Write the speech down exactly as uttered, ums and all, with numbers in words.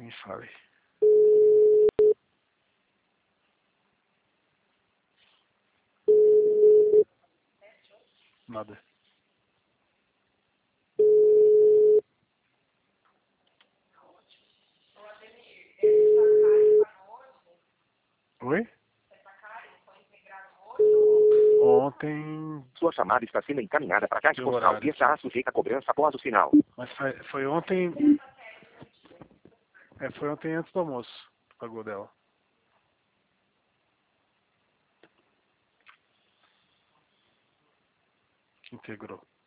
Me fale. Nada. Oi? Ontem. Sua chamada está sendo encaminhada para a caixa Que postal horário? e estará sujeita a cobrança após o sinal. Mas foi, foi ontem. É, foi ontem antes do almoço. que Pagou dela. Que integrou.